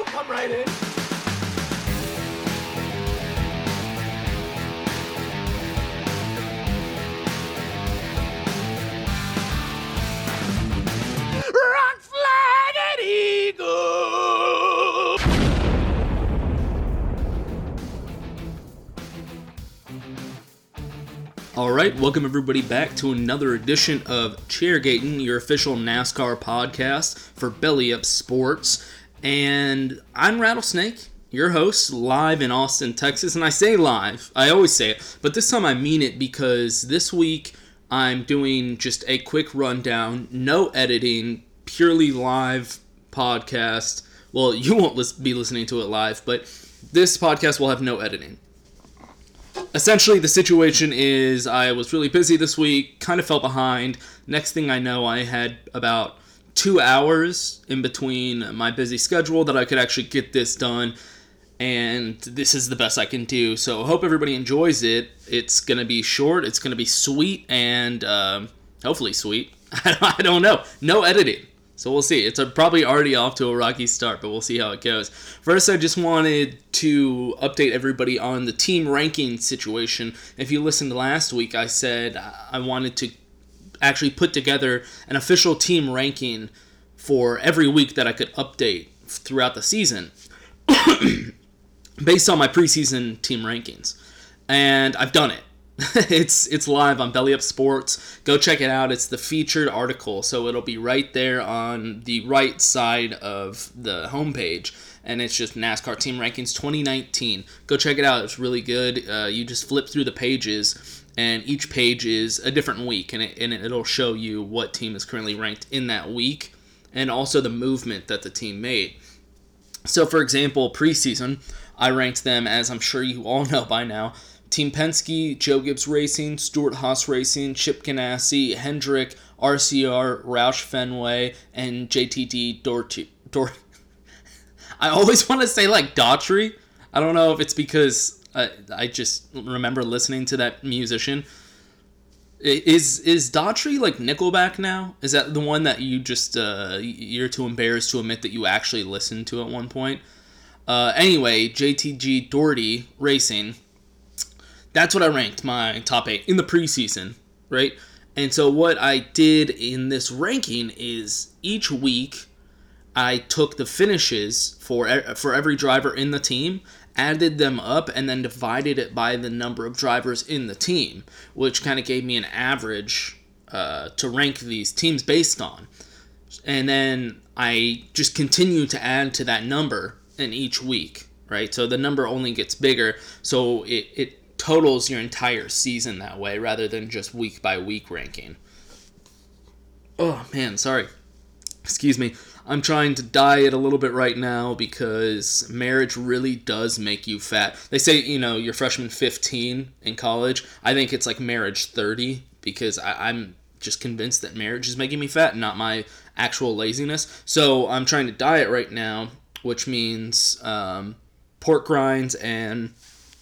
Oh, come right in. Rock flag and eagle. Alright, welcome everybody back to another edition of Chairgating, your official NASCAR podcast for Belly Up Sports. And I'm Rattlesnake, your host, live in Austin, Texas. And I say live, I always say it, but this time I mean it because this week I'm doing just a quick rundown, no editing, purely live podcast. Well, you won't be listening to it live, but this podcast will have no editing. Essentially, the situation is I was really busy this week, kind of fell behind. Next thing I know, I had about 2 hours in between my busy schedule that I could actually get this done, and this is the best I can do. So I hope everybody enjoys it. It's going to be short, it's going to be sweet, and hopefully sweet. I don't know. No editing. So we'll see. It's probably already off to a rocky start, but we'll see how it goes. First, I just wanted to update everybody on the team ranking situation. If you listened last week, I said I wanted to actually put together an official team ranking for every week that I could update throughout the season based on my preseason team rankings. And I've done it. It's live on Belly Up Sports. Go check it out. It's the featured article, so it'll be right there on the right side of the homepage, and it's just NASCAR Team Rankings 2019. Go check it out. It's really good. You just flip through the pages, and each page is a different week, and it'll show you what team is currently ranked in that week, and also the movement that the team made. So, for example, preseason, I ranked them, as I'm sure you all know by now, Team Penske, Joe Gibbs Racing, Stewart-Haas Racing, Chip Ganassi, Hendrick, RCR, Roush Fenway, and JTG Daugherty. I always want to say like Daugherty. I don't know if it's because I just remember listening to that musician. Is Daugherty like Nickelback now? Is that the one that you just you're too embarrassed to admit that you actually listened to at one point? Anyway, JTG Daugherty Racing. That's what I ranked my top 8 in the preseason, right? And so what I did in this ranking is each week I took the finishes for every driver in the team, added them up, and then divided it by the number of drivers in the team, which kind of gave me an average to rank these teams based on. And then I just continue to add to that number in each week, right? So the number only gets bigger, so it totals your entire season that way rather than just week by week ranking. Oh man, sorry. Excuse me. I'm trying to diet a little bit right now because marriage really does make you fat. They say, you're freshman 15 in college. I think it's like marriage 30 because I'm just convinced that marriage is making me fat, not my actual laziness. So I'm trying to diet right now, which means pork rinds and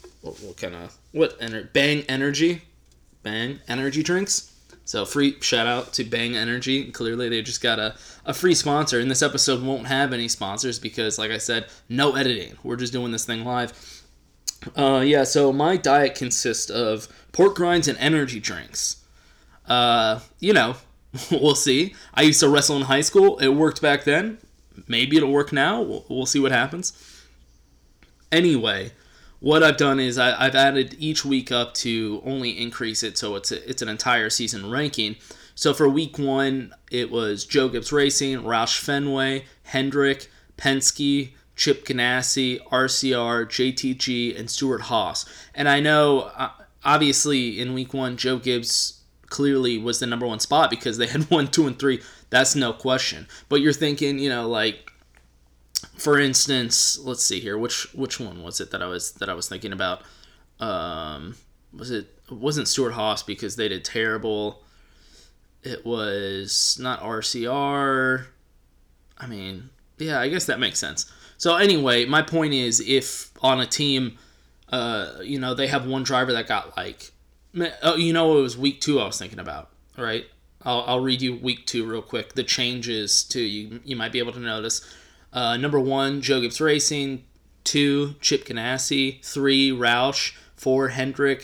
Bang Energy drinks. So free shout out to Bang Energy. Clearly they just got a free sponsor, and this episode won't have any sponsors because, like I said, no editing. We're just doing this thing live. So my diet consists of pork rinds and energy drinks. We'll see. I used to wrestle in high school. It worked back then. Maybe it'll work now. We'll see what happens. Anyway, what I've done is I've added each week up to only increase it so it's an entire season ranking. So for week 1, it was Joe Gibbs Racing, Roush Fenway, Hendrick, Penske, Chip Ganassi, RCR, JTG, and Stewart-Haas. And I know, obviously, in week 1, Joe Gibbs clearly was the number 1 spot because they had 1, 2, and 3. That's no question. But you're thinking, for instance, let's see here. Which one was it that I was thinking about? It wasn't Stewart-Haas because they did terrible. It was not RCR. I mean, yeah, I guess that makes sense. So anyway, my point is, if on a team, they have one driver that got it was week 2 I was thinking about, right? I'll read you week 2 real quick. The changes too, you might be able to notice. Number 1, Joe Gibbs Racing. 2, Chip Ganassi. 3, Roush. 4, Hendrick.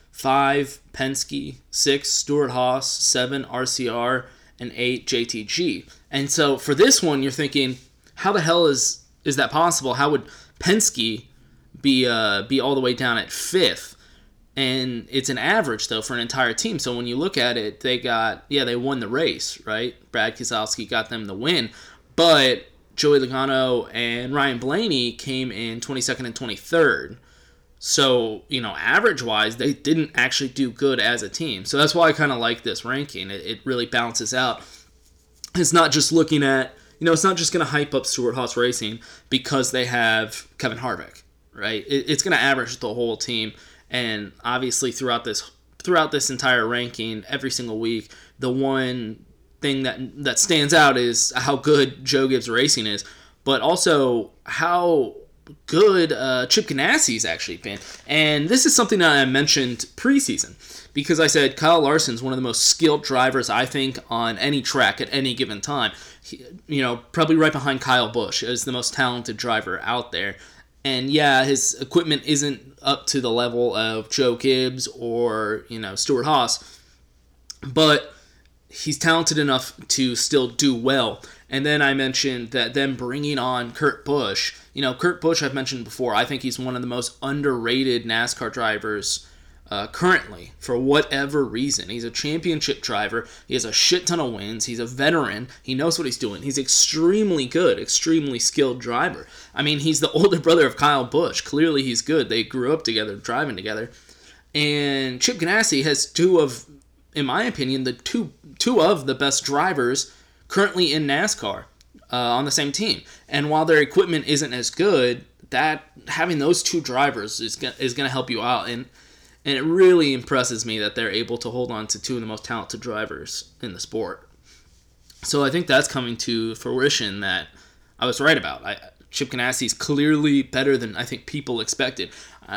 5, Penske. 6, Stewart-Haas. 7, RCR. And 8, JTG. And so for this one, you're thinking, how the hell is that possible? How would Penske be all the way down at 5th? And it's an average, though, for an entire team. So when you look at it, they won the race, right? Brad Keselowski got them the win. But Joey Logano and Ryan Blaney came in 22nd and 23rd. So, average-wise, they didn't actually do good as a team. So that's why I kind of like this ranking. It really balances out. It's not just looking at, it's not just going to hype up Stewart-Haas Racing because they have Kevin Harvick, right? It's going to average the whole team. And obviously throughout this entire ranking, every single week, the one thing that stands out is how good Joe Gibbs Racing is, but also how good Chip Ganassi's actually been. And this is something that I mentioned preseason, because I said Kyle Larson's one of the most skilled drivers, I think, on any track at any given time. Probably right behind Kyle Busch as the most talented driver out there. And yeah, his equipment isn't up to the level of Joe Gibbs or, Stewart-Haas, but he's talented enough to still do well. And then I mentioned that them bringing on Kurt Busch. Kurt Busch, I've mentioned before, I think he's one of the most underrated NASCAR drivers currently, for whatever reason. He's a championship driver. He has a shit ton of wins. He's a veteran. He knows what he's doing. He's extremely good, extremely skilled driver. I mean, he's the older brother of Kyle Busch. Clearly, he's good. They grew up together, driving together. And Chip Ganassi has in my opinion, the two of the best drivers currently in NASCAR on the same team. And while their equipment isn't as good, that having those two drivers is going to help you out. And it really impresses me that they're able to hold on to two of the most talented drivers in the sport. So I think that's coming to fruition that I was right about. Chip Ganassi is clearly better than I think people expected.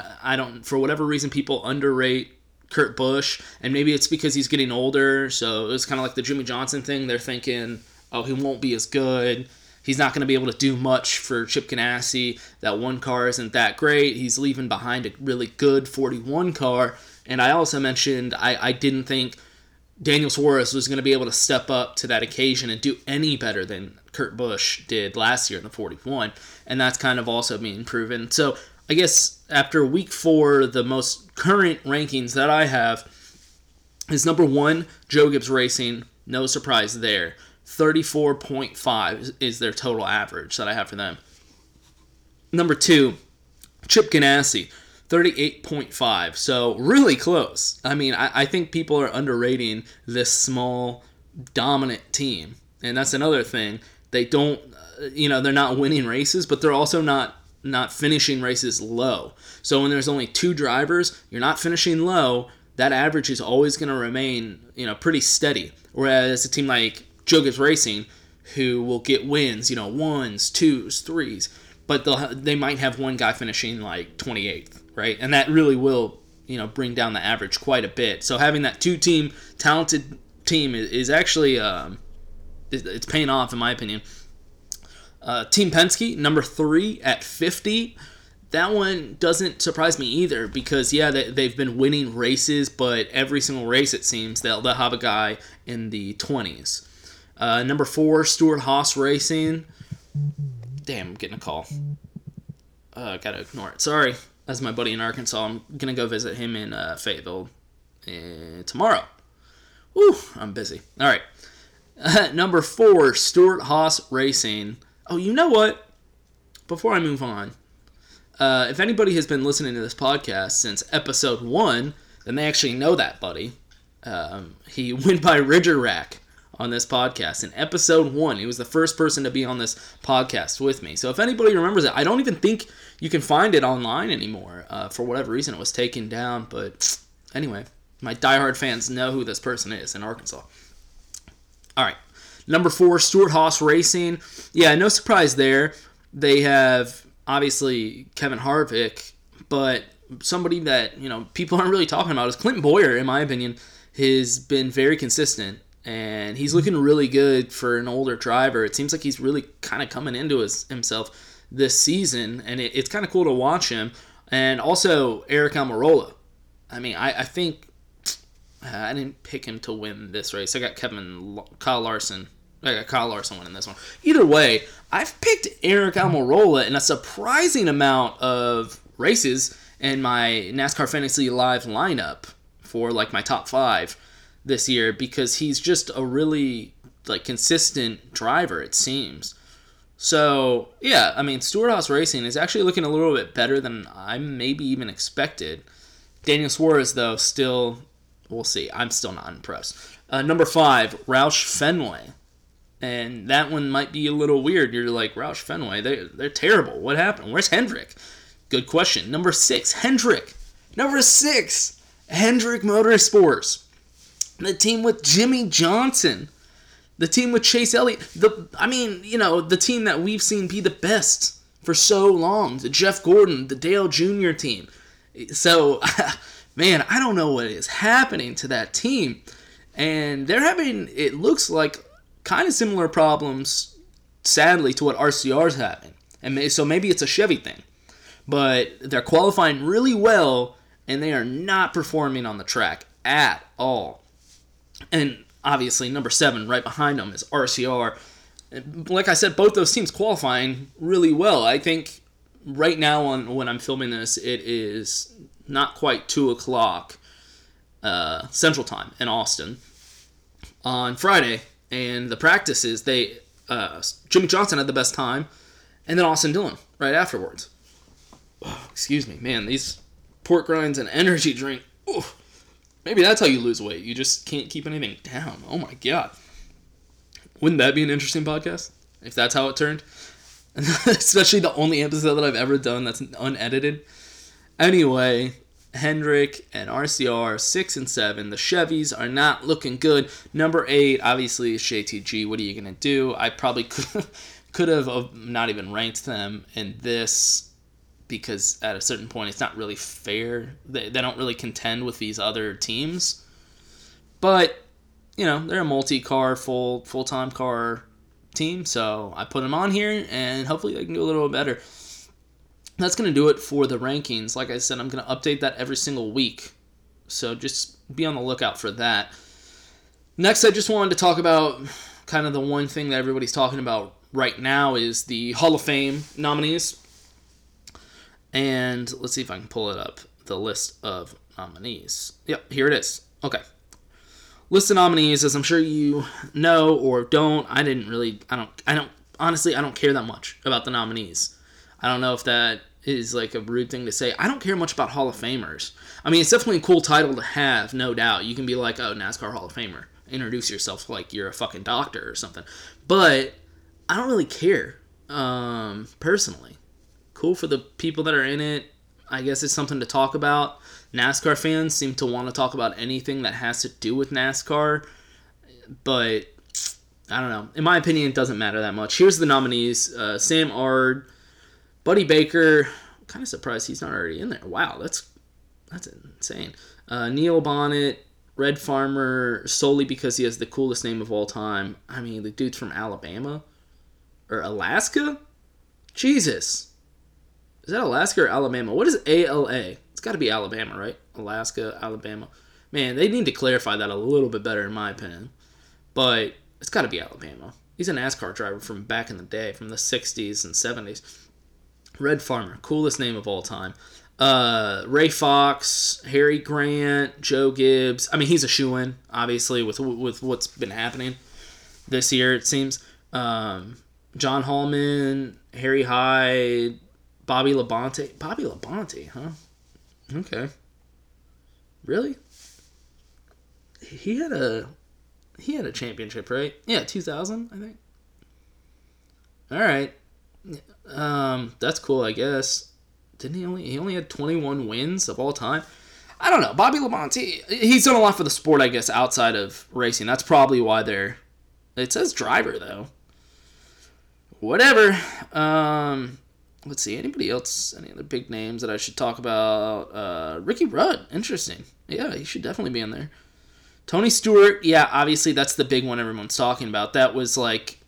For whatever reason, people underrate Kurt Busch, and maybe it's because he's getting older, so it's kind of like the Jimmy Johnson thing. They're thinking, oh, he won't be as good. He's not going to be able to do much for Chip Ganassi. That one car isn't that great. He's leaving behind a really good 41 car. And I also mentioned I didn't think Daniel Suarez was going to be able to step up to that occasion and do any better than Kurt Busch did last year in the 41. And that's kind of also being proven. So I guess after week 4, the most current rankings that I have is number 1, Joe Gibbs Racing. No surprise there. 34.5 is their total average that I have for them. Number 2, Chip Ganassi, 38.5. So really close. I mean, I think people are underrating this small, dominant team. And that's another thing. They don't, they're not winning races, but they're also not finishing races low. So when there's only 2 drivers, you're not finishing low, that average is always going to remain, pretty steady. Whereas a team like Joe Gibbs Racing, who will get wins, 1s, 2s, 3s, but they might have one guy finishing like 28th, right? And that really will, bring down the average quite a bit. So having that 2-team talented team is actually it's paying off in my opinion. Team Penske, number 3 at 50. That one doesn't surprise me either because, yeah, they've been winning races, but every single race, it seems, they'll have a guy in the 20s. Number 4, Stewart-Haas Racing. Damn, I'm getting a call. Gotta ignore it. Sorry. That's my buddy in Arkansas. I'm gonna go visit him in Fayetteville tomorrow. Woo, I'm busy. All right. Number 4, Stewart-Haas Racing. Oh, you know what? Before I move on, if anybody has been listening to this podcast since episode 1, then they actually know that buddy. He went by Ridger Rack on this podcast in episode 1. He was the first person to be on this podcast with me. So if anybody remembers it, I don't even think you can find it online anymore. For whatever reason, it was taken down. But anyway, my diehard fans know who this person is in Arkansas. All right. Number 4, Stewart-Haas Racing. Yeah, no surprise there. They have, obviously, Kevin Harvick, but somebody that, people aren't really talking about is Clinton Boyer, in my opinion, has been very consistent and he's looking really good for an older driver. It seems like he's really kind of coming into himself this season, and it's kind of cool to watch him. And also Eric Almirola. I mean, I think I didn't pick him to win this race. I got Kyle Larson. I got Kyle Larson winning this one. Either way, I've picked Eric Almirola in a surprising amount of races in my NASCAR Fantasy Live lineup for like my top 5 this year, because he's just a really like consistent driver, it seems. So yeah, I mean, Stewart-Haas Racing is actually looking a little bit better than I maybe even expected. Daniel Suarez, though, still, we'll see. I'm still not impressed. Number 5, Roush Fenway. And that one might be a little weird. You're like, Roush Fenway, they're terrible. What happened? Where's Hendrick? Good question. Number 6, Hendrick. Number 6, Hendrick Motorsports. The team with Jimmy Johnson. The team with Chase Elliott. The team that we've seen be the best for so long. The Jeff Gordon, the Dale Jr. team. So, man, I don't know what is happening to that team. And they're having, it looks like, kind of similar problems, sadly, to what RCR's having. And so maybe it's a Chevy thing. But they're qualifying really well, and they are not performing on the track at all. And obviously, number 7, right behind them, is RCR. Like I said, both those teams qualifying really well. I think right now, when I'm filming this, it is not quite 2 o'clock Central Time in Austin on Friday. And the practices, Jimmy Johnson had the best time, and then Austin Dillon right afterwards. Oh, excuse me, man, these pork rinds and energy drink, maybe that's how you lose weight. You just can't keep anything down. Oh my God. Wouldn't that be an interesting podcast if that's how it turned? Especially the only episode that I've ever done that's unedited. Anyway, Hendrick and RCR 6 and 7. The Chevys are not looking good. Number 8, obviously, is JTG. What are you gonna do? I probably could have not even ranked them in this, because at a certain point it's not really fair. They don't really contend with these other teams. But they're a multi-car, full-time car team, so I put them on here, and hopefully they can do a little bit better. That's going to do it for the rankings. Like I said, I'm going to update that every single week, so just be on the lookout for that. Next, I just wanted to talk about kind of the one thing that everybody's talking about right now is the Hall of Fame nominees. And let's see if I can pull it up, the list of nominees. Yep, here it is. Okay. List of nominees, as I'm sure you know or don't. I don't care that much about the nominees. I don't know if that is like a rude thing to say. I don't care much about Hall of Famers. I mean, it's definitely a cool title to have, no doubt. You can be like, oh, NASCAR Hall of Famer. Introduce yourself like you're a fucking doctor or something. But I don't really care, personally. Cool for the people that are in it. I guess it's something to talk about. NASCAR fans seem to want to talk about anything that has to do with NASCAR. But, I don't know. In my opinion, it doesn't matter that much. Here's the nominees. Sam Ard, Buddy Baker. I'm kind of surprised he's not already in there. Wow, that's insane. Neil Bonnet, Red Farmer, solely because he has the coolest name of all time. I mean, the dude's from Alabama? Or Alaska? Jesus. Is that Alaska or Alabama? What is ALA? It's got to be Alabama, right? Alaska, Alabama. Man, they need to clarify that a little bit better, in my opinion. But it's got to be Alabama. He's a NASCAR driver from back in the day, from the 60s and 70s. Red Farmer, coolest name of all time. Ray Fox, Harry Grant, Joe Gibbs. I mean, he's a shoo-in, obviously, with what's been happening this year, it seems. John Hallman, Harry Hyde, Bobby Labonte. Bobby Labonte, huh? Okay. Really? He had a championship, right? Yeah, 2000, I think. All right. That's cool, I guess. Didn't he only had 21 wins of all time? I don't know. Bobby Labonte, he's done a lot for the sport, I guess, outside of racing. That's probably why it says driver, though. Whatever. Let's see. Anybody else? Any other big names that I should talk about? Ricky Rudd. Interesting. Yeah, he should definitely be in there. Tony Stewart, yeah, obviously that's the big one everyone's talking about. That was like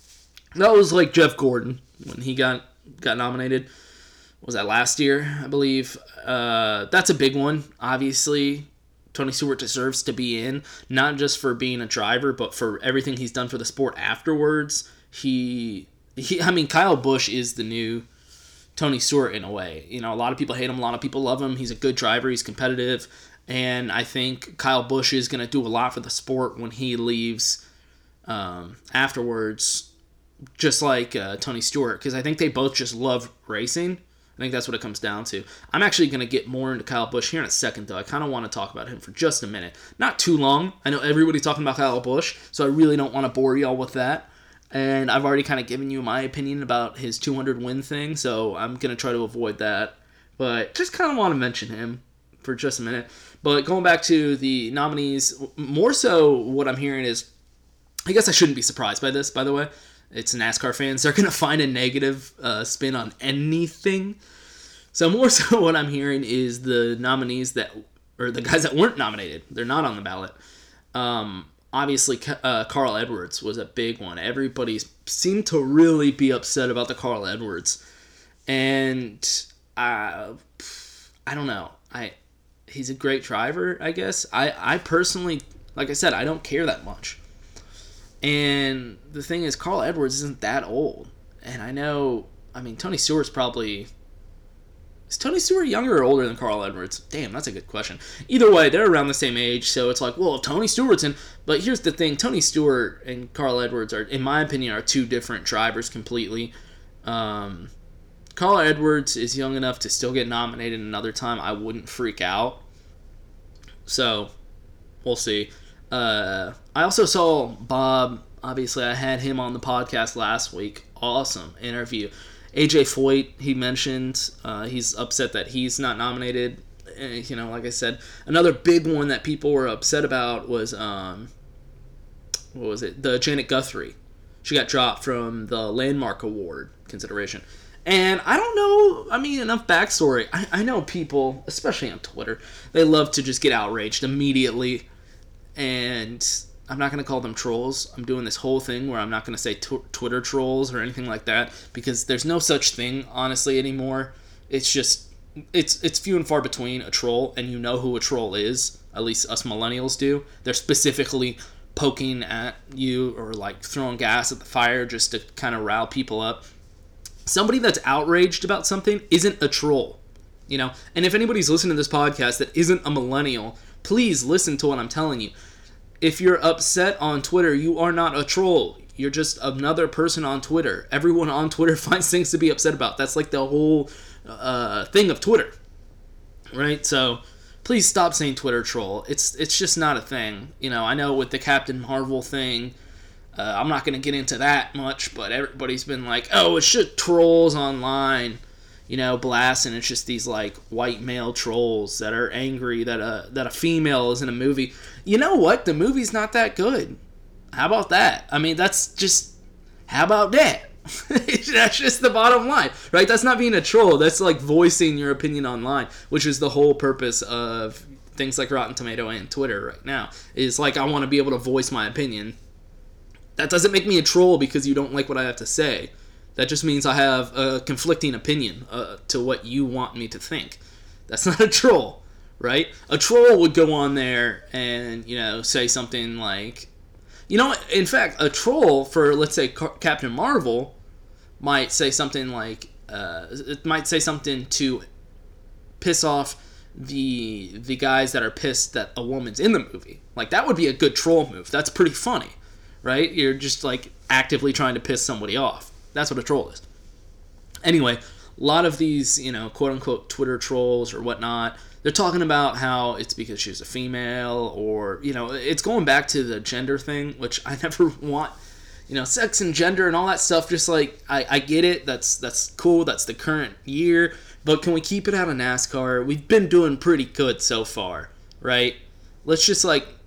Jeff Gordon when he got nominated. Was that last year, I believe? That's a big one. Obviously, Tony Stewart deserves to be in, not just for being a driver, but for everything he's done for the sport afterwards. I mean, Kyle Busch is the new Tony Stewart in a way. You know, a lot of people hate him, a lot of people love him. He's a good driver, he's competitive, and I think Kyle Busch is going to do a lot for the sport when he leaves afterwards, just like Tony Stewart, because I think they both just love racing. I think that's what it comes down to. I'm actually going to get more into Kyle Busch here in a second, though. I kind of want to talk about him for just a minute. Not too long. I know everybody's talking about Kyle Busch, so I really don't want to bore y'all with that. And I've already kind of given you my opinion about his 200 win thing, so I'm going to try to avoid that. But just kind of want to mention him for just a minute. But going back to the nominees, more so what I'm hearing is, I guess I shouldn't be surprised by this, by the way. It's NASCAR fans. They're going to find a negative spin on anything. So more so what I'm hearing is the nominees or the guys that weren't nominated. They're not on the ballot. Obviously, Carl Edwards was a big one. Everybody seemed to really be upset about the Carl Edwards. And I don't know. He's a great driver, I guess. I personally, like I said, I don't care that much. And the thing is, Carl Edwards isn't that old. And Tony Stewart's probably... Is Tony Stewart younger or older than Carl Edwards? Damn, that's a good question. Either way, they're around the same age, so it's like, well, if Tony Stewart's in... But here's the thing, Tony Stewart and Carl Edwards are, in my opinion, are two different drivers completely. Carl Edwards is young enough to still get nominated another time. I wouldn't freak out. So, we'll see. I also saw Bob. Obviously, I had him on the podcast last week. Awesome interview. AJ Foyt, he mentioned he's upset that he's not nominated. Like I said, another big one that people were upset about was what was it? The Janet Guthrie. She got dropped from the Landmark Award consideration. And I don't know, enough backstory. I know people, especially on Twitter, they love to just get outraged immediately. And I'm not going to call them trolls. I'm doing this whole thing where I'm not going to say Twitter trolls or anything like that, because there's no such thing, honestly, anymore. It's just, it's few and far between a troll, and you know who a troll is. At least us millennials do. They're specifically poking at you or like throwing gas at the fire just to kind of rile people up. Somebody that's outraged about something isn't a troll, And if anybody's listening to this podcast that isn't a millennial, please listen to what I'm telling you. If you're upset on Twitter, you are not a troll. You're just another person on Twitter. Everyone on Twitter finds things to be upset about. That's like the whole thing of Twitter, right? So please stop saying Twitter troll. It's just not a thing. I know with the Captain Marvel thing, I'm not going to get into that much, but everybody's been like, oh, it's just trolls online. Blasting. It's just these like white male trolls that are angry that a female is in a movie. You know what? The movie's not that good. How about that? How about that? That's just the bottom line, right? That's not being a troll. That's like voicing your opinion online, which is the whole purpose of things like Rotten Tomato and Twitter right now. Is like, I want to be able to voice my opinion. That doesn't make me a troll because you don't like what I have to say. That just means I have a conflicting opinion to what you want me to think. That's not a troll, right? A troll would go on there and, say something like... in fact, a troll for, let's say, Captain Marvel might say something like... it might say something to piss off the guys that are pissed that a woman's in the movie. Like, that would be a good troll move. That's pretty funny, right? You're just, like, actively trying to piss somebody off. That's what a troll is. Anyway, a lot of these, quote-unquote Twitter trolls or whatnot, they're talking about how it's because she's a female or, it's going back to the gender thing, which I never want, sex and gender and all that stuff. Just like, I get it. That's cool. That's the current year. But can we keep it out of NASCAR? We've been doing pretty good so far, right? Let's just,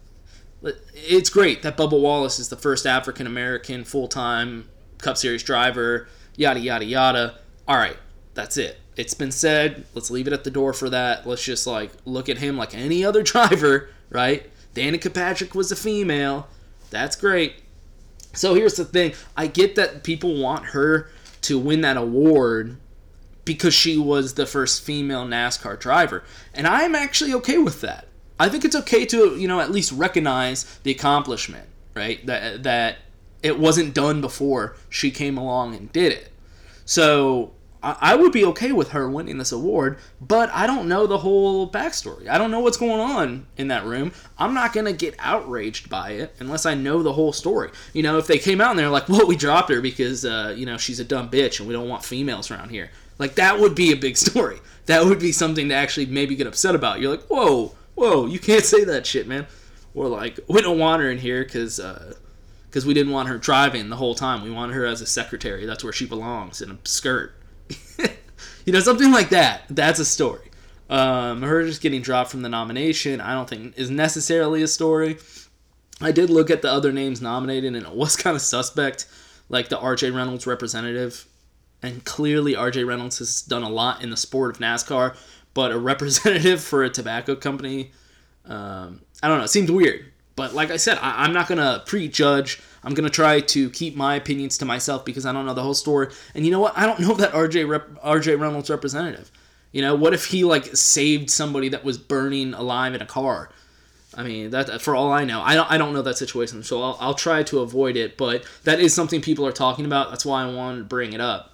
it's great that Bubba Wallace is the first African-American full-time Cup Series driver, yada, yada, yada. All right, that's it. It's been said. Let's leave it at the door for that. Let's just, look at him like any other driver, right? Danica Patrick was a female. That's great. So here's the thing. I get that people want her to win that award because she was the first female NASCAR driver. And I'm actually okay with that. I think it's okay to, at least recognize the accomplishment, right? That it wasn't done before she came along and did it. So I would be okay with her winning this award, but I don't know the whole backstory. I don't know what's going on in that room. I'm not going to get outraged by it unless I know the whole story. If they came out and they're like, well, we dropped her because, she's a dumb bitch and we don't want females around here. Like, that would be a big story. That would be something to actually maybe get upset about. You're like, whoa, you can't say that shit, man. Or like, we don't want her in here because we didn't want her driving the whole time. We want her as a secretary. That's where she belongs, in a skirt. Something like that. That's a story. Her just getting dropped from the nomination, I don't think is necessarily a story. I did look at the other names nominated, and it was kind of suspect, like the R.J. Reynolds representative. And clearly R.J. Reynolds has done a lot in the sport of NASCAR, but a representative for a tobacco company, I don't know, it seemed weird. But like I said, I'm not going to prejudge. I'm going to try to keep my opinions to myself because I don't know the whole story. And you know what? I don't know that R.J. Reynolds representative. What if he saved somebody that was burning alive in a car? I mean, that for all I know. I don't know that situation, so I'll try to avoid it. But that is something people are talking about. That's why I wanted to bring it up.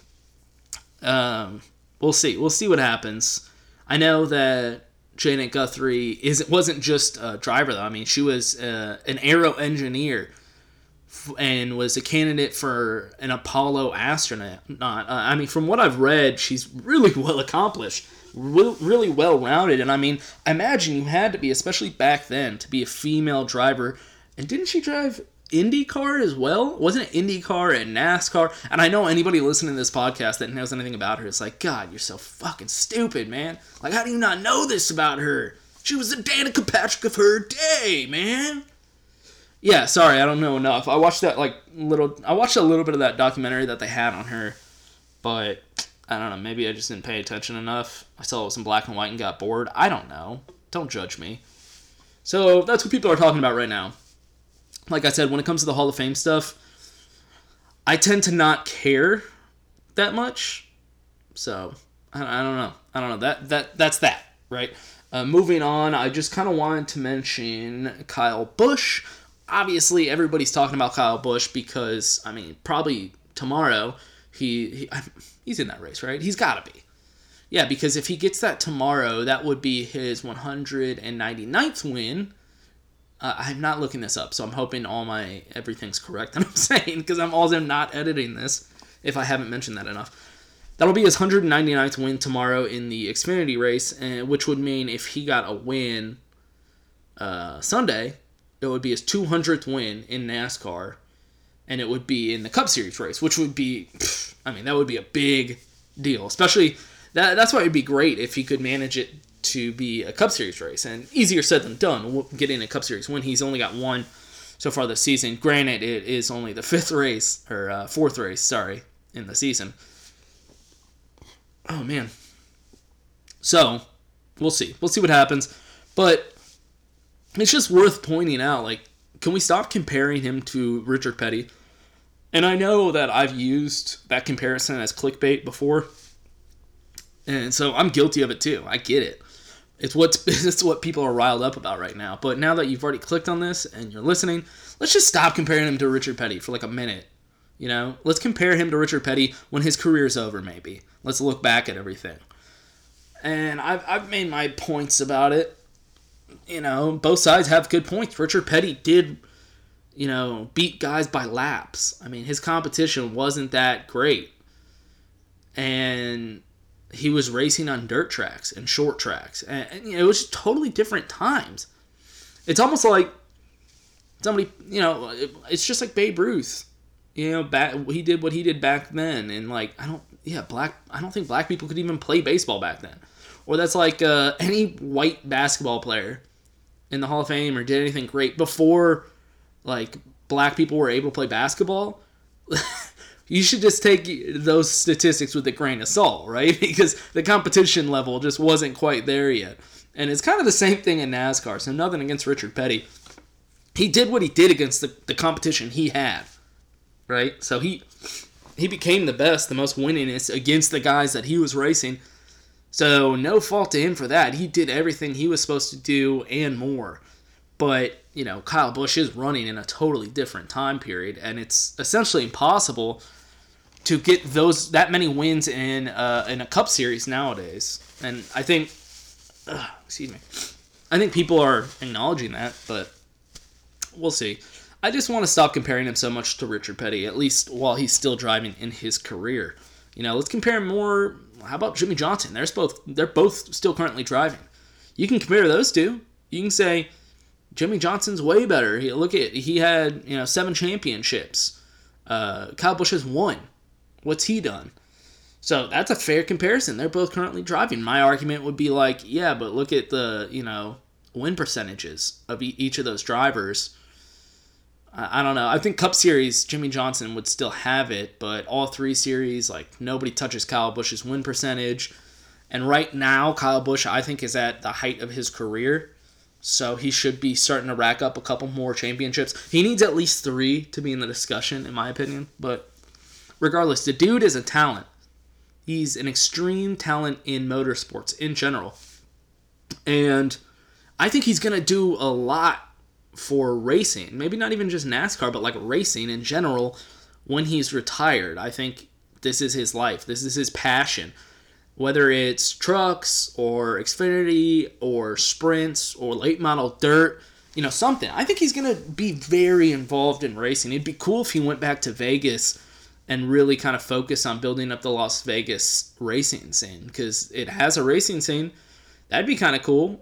We'll see. We'll see what happens. I know that Janet Guthrie wasn't just a driver, though. I mean, she was an aero engineer and was a candidate for an Apollo astronaut. I mean, from what I've read, she's really well accomplished, really well rounded. And I mean, I imagine you had to be, especially back then, to be a female driver. And didn't she drive IndyCar as well? Wasn't it IndyCar and NASCAR? And I know anybody listening to this podcast that knows anything about her is like, God, you're so fucking stupid, man. Like, how do you not know this about her? She was the Danica Patrick of her day, man. Yeah, sorry, I don't know enough. I watched a little bit of that documentary that they had on her, but I don't know, maybe I just didn't pay attention enough. I saw it was in black and white and got bored. I don't know. Don't judge me. So that's what people are talking about right now. Like I said, when it comes to the Hall of Fame stuff, I tend to not care that much. So I don't know. That's that, right? Moving on, I just kind of wanted to mention Kyle Busch. Obviously, everybody's talking about Kyle Busch because, I mean, probably tomorrow he's in that race, right? He's got to be. Yeah, because if he gets that tomorrow, that would be his 199th win. I'm not looking this up, so I'm hoping everything's correct that I'm saying, because I'm also not editing this if I haven't mentioned that enough. That'll be his 199th win tomorrow in the Xfinity race, which would mean if he got a win Sunday, it would be his 200th win in NASCAR, and it would be in the Cup Series race, which would be, that would be a big deal. Especially, that's why it would be great if he could manage it to be a Cup Series race, and easier said than done getting a Cup Series win. He's only got one so far this season. Granted, it is only the fourth race, in the season. Oh, man. So, we'll see. We'll see what happens. But it's just worth pointing out, can we stop comparing him to Richard Petty? And I know that I've used that comparison as clickbait before. And so I'm guilty of it too. I get it. It's what people are riled up about right now. But now that you've already clicked on this and you're listening, let's just stop comparing him to Richard Petty for a minute. Let's compare him to Richard Petty when his career's over, maybe. Let's look back at everything. And I've made my points about it. Both sides have good points. Richard Petty did, beat guys by laps. I mean, his competition wasn't that great. And he was racing on dirt tracks and short tracks. And it was totally different times. It's almost like somebody, it's just like Babe Ruth. He did what he did back then. And I don't think black people could even play baseball back then. Or that's like any white basketball player in the Hall of Fame or did anything great before black people were able to play basketball. you should just take those statistics with a grain of salt, right? Because the competition level just wasn't quite there yet. And it's kind of the same thing in NASCAR, so nothing against Richard Petty. He did what he did against the competition he had, right? So he became the best, the most winningest against the guys that he was racing. So no fault to him for that. He did everything he was supposed to do and more. But, Kyle Busch is running in a totally different time period, and it's essentially impossible to get that many wins in a Cup Series nowadays. And I think, I think people are acknowledging that, but we'll see. I just want to stop comparing him so much to Richard Petty, at least while he's still driving in his career. Let's compare him more. How about Jimmy Johnson? They're both still currently driving. You can compare those two. You can say Jimmy Johnson's way better. He had 7 championships. Kyle Busch has 1. What's he done? So that's a fair comparison. They're both currently driving. My argument would be like, yeah, but look at the win percentages of each of those drivers. I don't know. I think Cup Series, Jimmy Johnson would still have it, but all 3 series, nobody touches Kyle Busch's win percentage. And right now, Kyle Busch, I think, is at the height of his career. So he should be starting to rack up a couple more championships. He needs at least 3 to be in the discussion, in my opinion. But regardless, the dude is a talent. He's an extreme talent in motorsports in general. And I think he's going to do a lot for racing. Maybe not even just NASCAR, but racing in general when he's retired. I think this is his life. This is his passion. Whether it's trucks or Xfinity or sprints or late model dirt, something. I think he's going to be very involved in racing. It'd be cool if he went back to Vegas and really kind of focus on building up the Las Vegas racing scene, because it has a racing scene. That'd be kind of cool.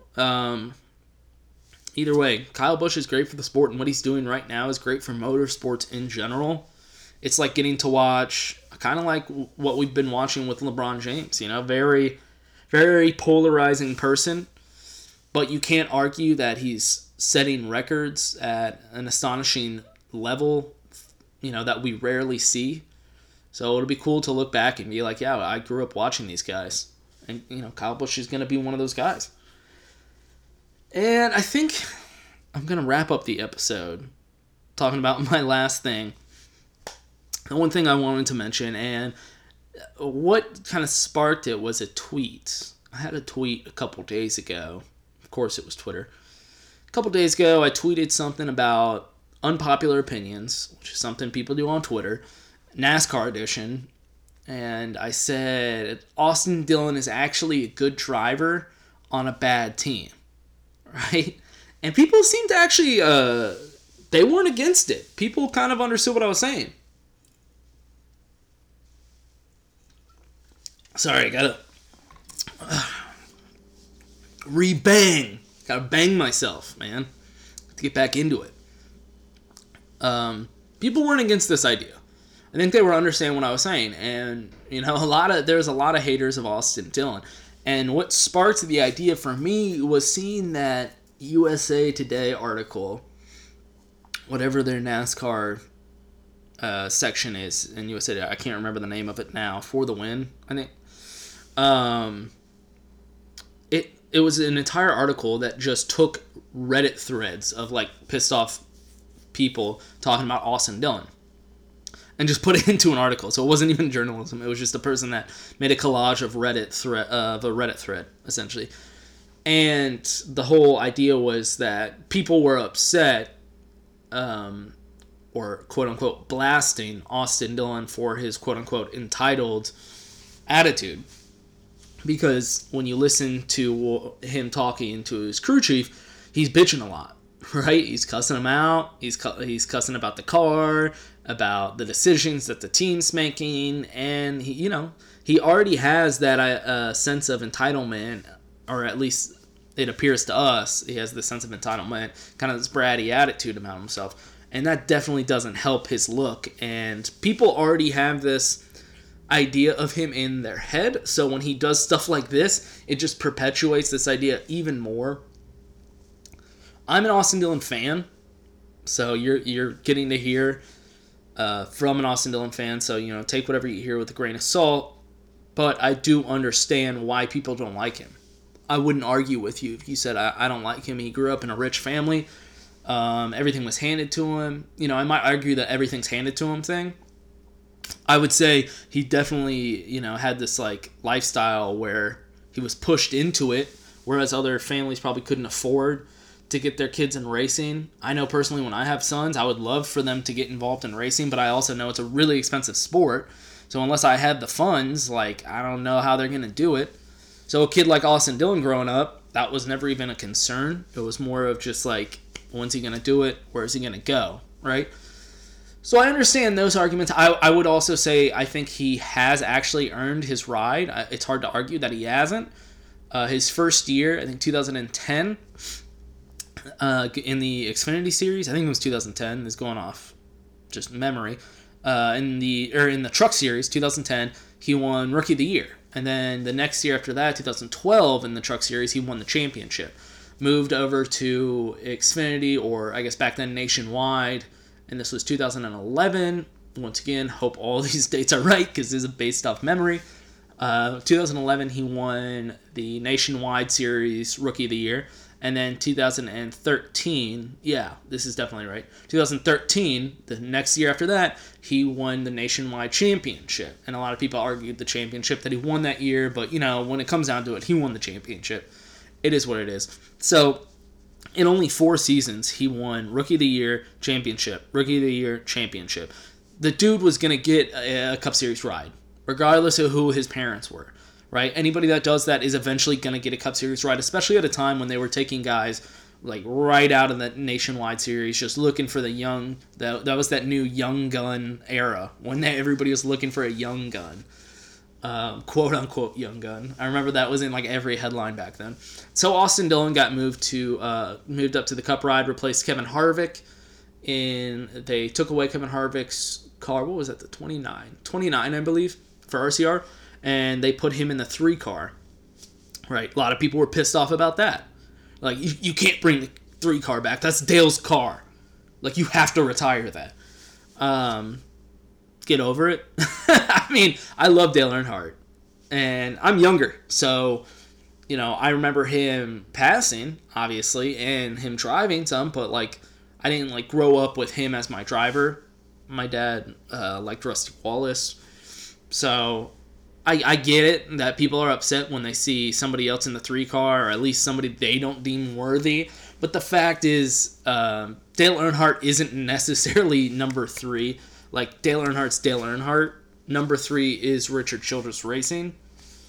Either way, Kyle Busch is great for the sport, and what he's doing right now is great for motorsports in general. It's like getting to watch, kind of like what we've been watching with LeBron James, very, very polarizing person, but you can't argue that he's setting records at an astonishing level, that we rarely see. So it'll be cool to look back and be like, yeah, I grew up watching these guys. And, Kyle Busch is going to be one of those guys. And I think I'm going to wrap up the episode talking about my last thing. The one thing I wanted to mention, and what kind of sparked it, was a tweet. I had a tweet a couple days ago. Of course, it was Twitter. A couple days ago, I tweeted something about unpopular opinions, which is something people do on Twitter, NASCAR edition. And I said, Austin Dillon is actually a good driver on a bad team. Right? And people seemed to actually, they weren't against it. People kind of understood what I was saying. Sorry, gotta re-bang. Gotta bang myself, man, to get back into it. People weren't against this idea. I think they were understanding what I was saying. And, there's a lot of haters of Austin Dillon. And what sparked the idea for me was seeing that USA Today article, whatever their NASCAR section is in USA Today. I can't remember the name of it now. For the Win, I think. It was an entire article that just took Reddit threads of pissed off people talking about Austin Dillon and just put it into an article. So it wasn't even journalism. It was just a person that made a collage of a Reddit thread, essentially. And the whole idea was that people were upset, or quote-unquote blasting Austin Dillon for his quote-unquote entitled attitude. Because when you listen to him talking to his crew chief, he's bitching a lot, right? He's cussing him out. He's cussing about the car, about the decisions that the team's making, and he already has that sense of entitlement, or at least it appears to us, he has this sense of entitlement, kind of this bratty attitude about himself. And that definitely doesn't help his look. And people already have this idea of him in their head. So when he does stuff like this, it just perpetuates this idea even more. I'm an Austin Dillon fan. So you're getting to hear from an Austin Dillon fan, so, take whatever you hear with a grain of salt, but I do understand why people don't like him. I wouldn't argue with you if you said, I don't like him. He grew up in a rich family. Everything was handed to him. I might argue that everything's handed to him thing. I would say he definitely, had this, lifestyle where he was pushed into it, whereas other families probably couldn't afford to get their kids in racing. I know personally when I have sons, I would love for them to get involved in racing, but I also know it's a really expensive sport. So unless I had the funds, I don't know how they're going to do it. So a kid like Austin Dillon growing up, that was never even a concern. It was more of just when's he going to do it? Where's he going to go? Right? So I understand those arguments. I would also say I think he has actually earned his ride. It's hard to argue that he hasn't. His first year, I think 2010, in the Xfinity Series, I think it was 2010. Is going off just memory. In the Truck Series, 2010, he won Rookie of the Year, and then the next year after that, 2012, in the Truck Series, he won the championship. Moved over to Xfinity, or I guess back then Nationwide, and this was 2011. Once again, hope all these dates are right because this is based off memory. 2011, he won the Nationwide Series Rookie of the Year. And then 2013, yeah, this is definitely right. 2013, the next year after that, he won the Nationwide Championship. And a lot of people argued the championship that he won that year, but, when it comes down to it, he won the championship. It is what it is. So, in only 4 seasons, he won Rookie of the Year, Championship, Rookie of the Year, Championship. The dude was going to get a Cup Series ride, regardless of who his parents were. Right? Anybody that does that is eventually going to get a Cup Series ride, especially at a time when they were taking guys right out of the Nationwide Series, just looking for the young. That was that new young gun era when everybody was looking for a young gun, quote unquote young gun. I remember that was in every headline back then. So Austin Dillon got moved up to the Cup ride, replaced Kevin Harvick. They took away Kevin Harvick's car. What was that? The 29, I believe, for RCR. And they put him in the 3 car, right? A lot of people were pissed off about that. You can't bring the 3 car back. That's Dale's car. You have to retire that. Get over it. I mean, I love Dale Earnhardt. And I'm younger. So, I remember him passing, obviously, and him driving some. But, I didn't, grow up with him as my driver. My dad liked Rusty Wallace. So I get it that people are upset when they see somebody else in the 3 car, or at least somebody they don't deem worthy. But the fact is, Dale Earnhardt isn't necessarily number 3. Dale Earnhardt's Dale Earnhardt. Number 3 is Richard Childress Racing.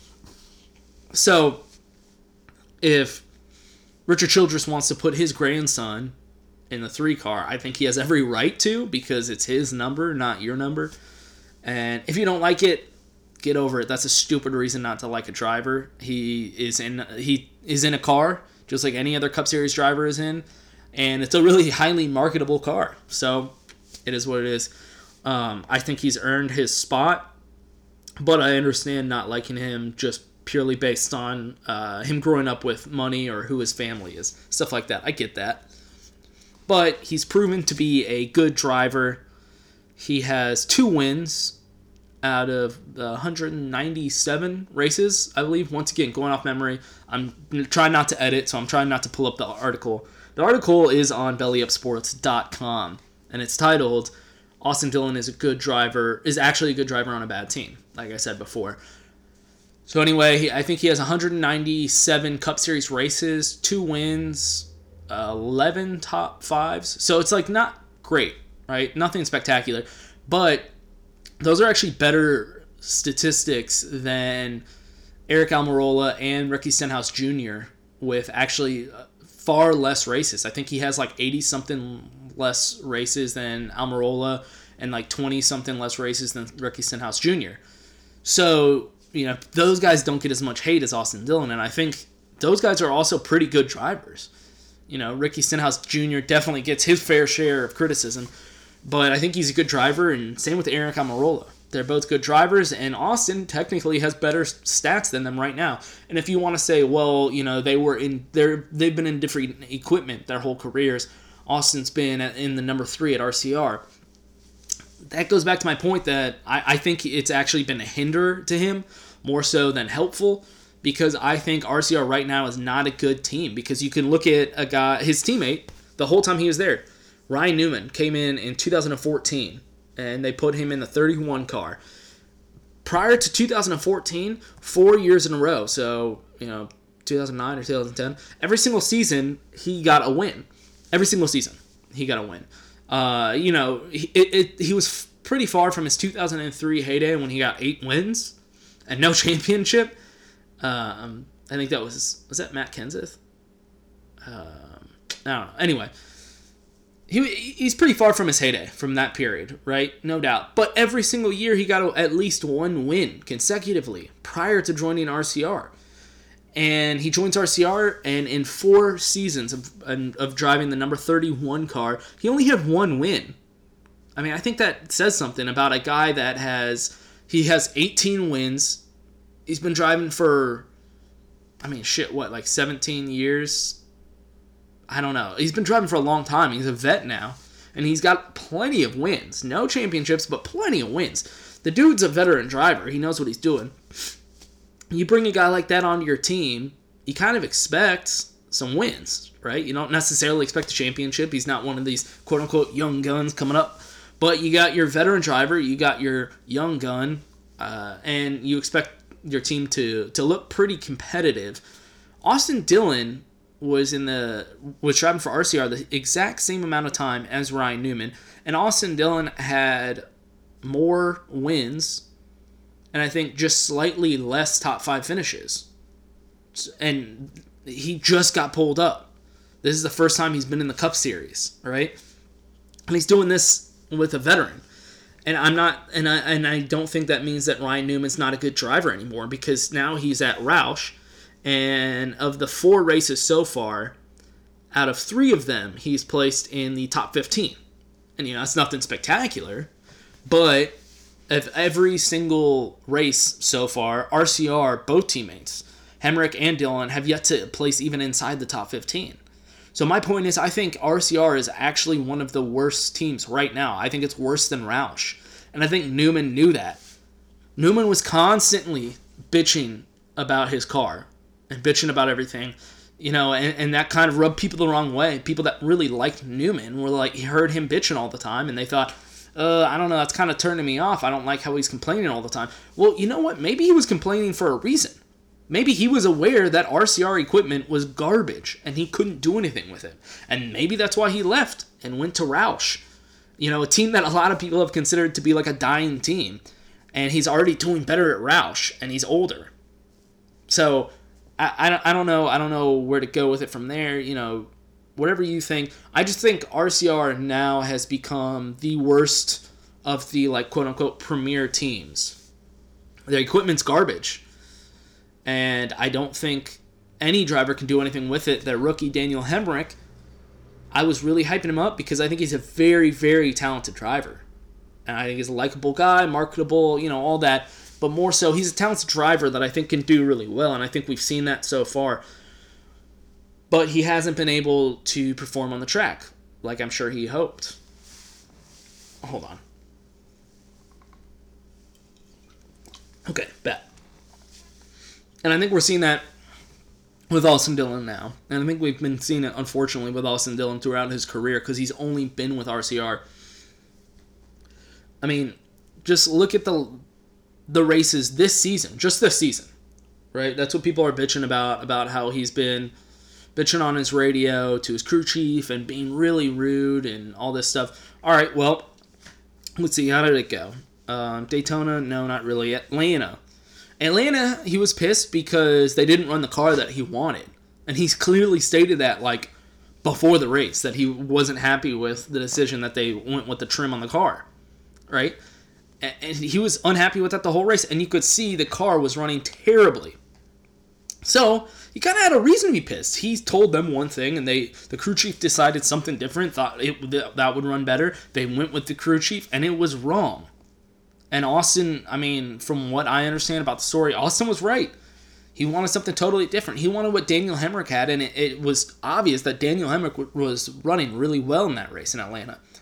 So, if Richard Childress wants to put his grandson in the 3 car, I think he has every right to, because it's his number, not your number. And if you don't like it, get over it. That's a stupid reason not to like a driver. He is in a car just like any other Cup Series driver is in, and it's a really highly marketable car. So it is what it is. I think he's earned his spot, but I understand not liking him just purely based on him growing up with money or who his family is, stuff like that. I get that, but he's proven to be a good driver. He has 2 wins out of the 197 races, I believe. Once again, going off memory. I'm trying not to edit, so I'm trying not to pull up the article. The article is on bellyupsports.com, and it's titled, Austin Dillon is actually a good driver on a bad team, like I said before. So anyway, I think he has 197 Cup Series races, 2 wins, 11 top 5s. So it's not great, right? Nothing spectacular, but those are actually better statistics than Eric Almirola and Ricky Stenhouse Jr. with actually far less races. I think he has 80-something less races than Almirola and 20-something less races than Ricky Stenhouse Jr. So, those guys don't get as much hate as Austin Dillon, and I think those guys are also pretty good drivers. Ricky Stenhouse Jr. definitely gets his fair share of criticism, but I think he's a good driver, and same with Eric Almirola. They're both good drivers, and Austin technically has better stats than them right now. And if you want to say, well, they've been in different equipment their whole careers. Austin's been in the number 3 at RCR. that goes back to my point that I think it's actually been a hinder to him more so than helpful, because I think RCR right now is not a good team. Because you can look at a guy, his teammate, the whole time he was there, Ryan Newman, came in 2014, and they put him in the 31 car. Prior to 2014, 4 years in a row, so, 2009 or 2010, every single season he got a win. Every single season he got a win. He was pretty far from his 2003 heyday when he got 8 wins and no championship. I think that was that Matt Kenseth? I don't know. Anyway, he's pretty far from his heyday from that period, right? No doubt. But every single year he got at least 1 win consecutively prior to joining RCR. And he joins RCR, and in 4 seasons of driving the number 31 car, he only had 1 win. I mean, I think that says something about a guy that has 18 wins. He's been driving for, 17 years? I don't know. He's been driving for a long time. He's a vet now. And he's got plenty of wins. No championships, but plenty of wins. The dude's a veteran driver. He knows what he's doing. You bring a guy like that onto your team, you kind of expect some wins, right? You don't necessarily expect a championship. He's not one of these quote-unquote young guns coming up. But you got your veteran driver, you got your young gun, and you expect your team to look pretty competitive. Austin Dillon was driving for RCR the exact same amount of time as Ryan Newman, and Austin Dillon had more wins and I think just slightly less top 5 finishes. And he just got pulled up. This is the first time he's been in the Cup Series, right? And he's doing this with a veteran. And I don't think that means that Ryan Newman's not a good driver anymore, because now he's at Roush, and of the 4 races so far, out of 3 of them, he's placed in the top 15. And that's nothing spectacular, but of every single race so far, RCR, both teammates, Hemrick and Dillon, have yet to place even inside the top 15. So my point is, I think RCR is actually one of the worst teams right now. I think it's worse than Roush. And I think Newman knew that. Newman was constantly bitching about his car and bitching about everything. And that kind of rubbed people the wrong way. People that really liked Newman were like, he heard him bitching all the time, and they thought, I don't know, that's kind of turning me off. I don't like how he's complaining all the time. Well, you know what? Maybe he was complaining for a reason. Maybe he was aware that RCR equipment was garbage and he couldn't do anything with it. And maybe that's why he left and went to Roush. A team that a lot of people have considered to be like a dying team. And he's already doing better at Roush, and he's older. So, I don't know. I don't know where to go with it from there. Whatever you think. I just think RCR now has become the worst of the, quote-unquote, premier teams. Their equipment's garbage. And I don't think any driver can do anything with it. Their rookie, Daniel Hemrick, I was really hyping him up because I think he's a very, very talented driver. And I think he's a likable guy, marketable, all that. But more so, he's a talented driver that I think can do really well. And I think we've seen that so far. But he hasn't been able to perform on the track like I'm sure he hoped. Hold on. Okay, bet. And I think we're seeing that with Austin Dillon now. And I think we've been seeing it, unfortunately, with Austin Dillon throughout his career, because he's only been with RCR. I mean, just look at the races this season, just this season, right? That's what people are bitching about how he's been bitching on his radio to his crew chief and being really rude and all this stuff. All right, well, let's see, how did it go? Daytona? No, not really. Atlanta, he was pissed because they didn't run the car that he wanted. And he's clearly stated that, before the race, that he wasn't happy with the decision that they went with the trim on the car, right? And he was unhappy with that the whole race, and you could see the car was running terribly. So, he kind of had a reason to be pissed. He told them one thing, and the crew chief decided something different, thought that would run better. They went with the crew chief, and it was wrong. And Austin, from what I understand about the story, Austin was right. He wanted something totally different. He wanted what Daniel Hemrick had, and it was obvious that Daniel Hemrick was running really well in that race in Atlanta.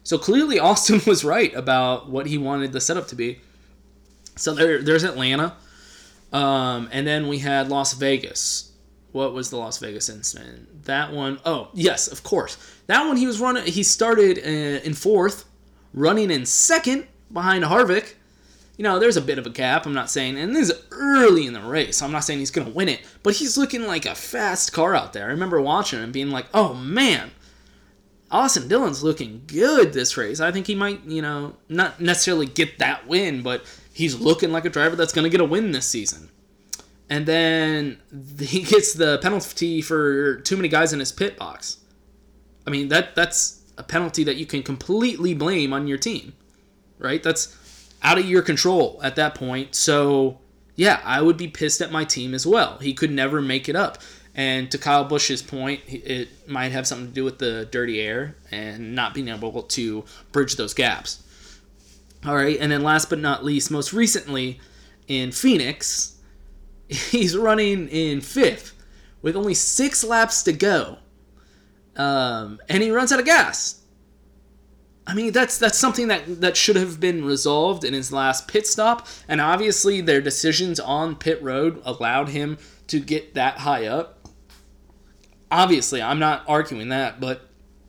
So clearly Austin was right about what he wanted the setup to be. So there's Atlanta. And then we had Las Vegas. What was the Las Vegas incident? That one, oh, yes, of course. That one he started in fourth, running in second behind Harvick. There's a bit of a gap, I'm not saying, and this is early in the race, so I'm not saying he's going to win it, but he's looking like a fast car out there. I remember watching him being like, oh man, Austin Dillon's looking good this race. I think he might, not necessarily get that win, but he's looking like a driver that's going to get a win this season. And then he gets the penalty for too many guys in his pit box. I mean, that's a penalty that you can completely blame on your team, right? That's out of your control at that point. So, yeah, I would be pissed at my team as well. He could never make it up. And to Kyle Busch's point, it might have something to do with the dirty air and not being able to bridge those gaps. All right, and then last but not least, most recently in Phoenix, he's running in fifth with only 6 laps to go. And he runs out of gas. I mean, that's something that should have been resolved in his last pit stop, and obviously their decisions on pit road allowed him to get that high up. Obviously, I'm not arguing that, but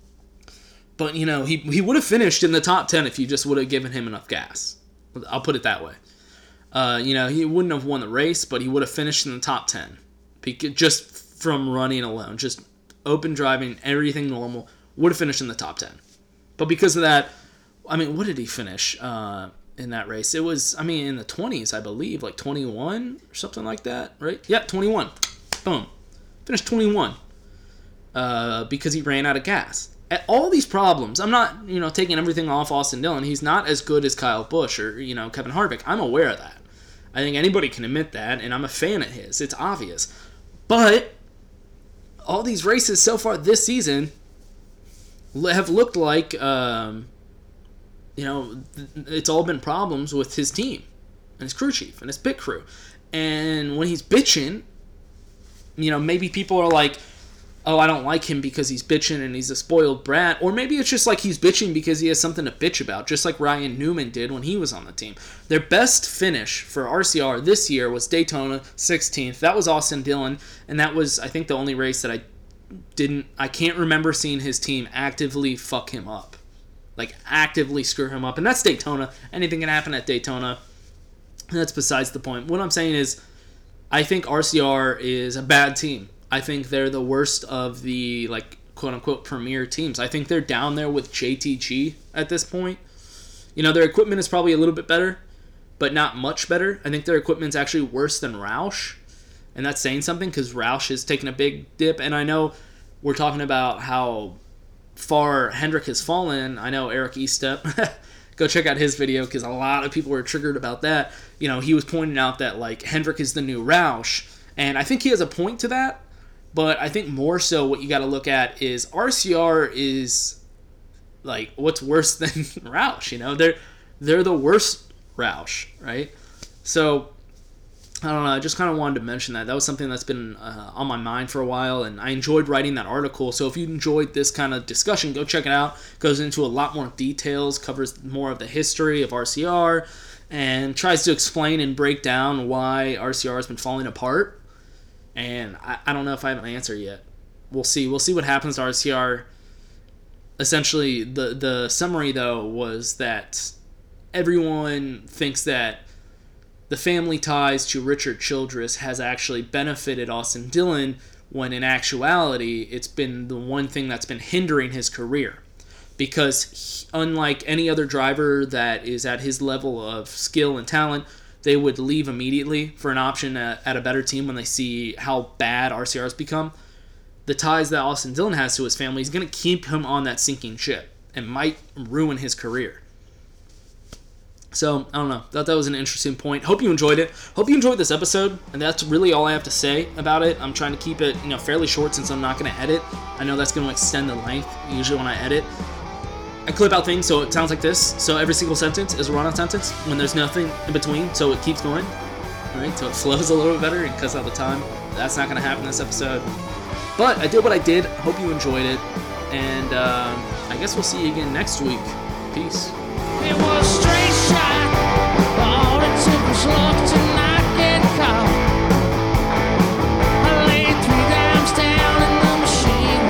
he would have finished in the top 10 if you just would have given him enough gas. I'll put it that way. He wouldn't have won the race, but he would have finished in the top 10 just from running alone, just open driving, everything normal, would have finished in the top 10. But because of that, I mean, what did he finish in that race? It was, in the 20s, I believe, like 21 or something like that, right? Yeah, 21. Boom. Finished 21 because he ran out of gas. At all these problems, I'm not, taking everything off Austin Dillon. He's not as good as Kyle Busch or, Kevin Harvick. I'm aware of that. I think anybody can admit that, and I'm a fan of his. It's obvious. But all these races so far this season have looked like, it's all been problems with his team and his crew chief and his pit crew. And when he's bitching, maybe people are like, oh, I don't like him because he's bitching and he's a spoiled brat. Or maybe it's just like he's bitching because he has something to bitch about, just like Ryan Newman did when he was on the team. Their best finish for RCR this year was Daytona 16th. That was Austin Dillon, and that was, I think, the only race that I can't remember seeing his team actively fuck him up. Like, actively screw him up. And that's Daytona. Anything can happen at Daytona. That's besides the point. What I'm saying is, I think RCR is a bad team. I think they're the worst of the, like, quote-unquote premier teams. I think they're down there with JTG at this point. Their equipment is probably a little bit better, but not much better. I think their equipment's actually worse than Roush. And that's saying something because Roush is taking a big dip. And I know we're talking about how far Hendrick has fallen. I know Eric Estep. Go check out his video because a lot of people were triggered about that. He was pointing out that, like, Hendrick is the new Roush. And I think he has a point to that. But I think more so what you got to look at is RCR is, like, what's worse than Roush. They're the worst Roush, right? So I don't know, I just kind of wanted to mention that. That was something that's been on my mind for a while, and I enjoyed writing that article. So if you enjoyed this kind of discussion, go check it out. It goes into a lot more details, covers more of the history of RCR, and tries to explain and break down why RCR has been falling apart. And I don't know if I have an answer yet. We'll see. We'll see what happens to RCR. Essentially, the summary, though, was that everyone thinks that the family ties to Richard Childress has actually benefited Austin Dillon, when in actuality, it's been the one thing that's been hindering his career. Because unlike any other driver that is at his level of skill and talent, they would leave immediately for an option at a better team when they see how bad RCR has become. The ties that Austin Dillon has to his family is going to keep him on that sinking ship and might ruin his career. So, I don't know. Thought that was an interesting point. Hope you enjoyed it. Hope you enjoyed this episode, and that's really all I have to say about it. I'm trying to keep it, fairly short since I'm not going to edit. I know that's going to extend the length, usually when I edit. I clip out things so it sounds like this. So every single sentence is a run-on sentence when there's nothing in between, so it keeps going. Right? So it flows a little bit better and cuts out the time. That's not going to happen this episode. But I did what I did. Hope you enjoyed it. And I guess we'll see you again next week. Peace. It was a straight shot. All it took was luck to not get caught. I laid 3 dimes down and the machine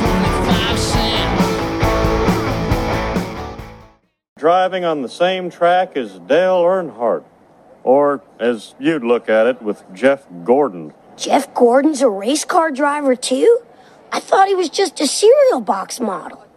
won 25 cents. Driving on the same track as Dale Earnhardt. Or, as you'd look at it, with Jeff Gordon. Jeff Gordon's a race car driver, too? I thought he was just a cereal box model.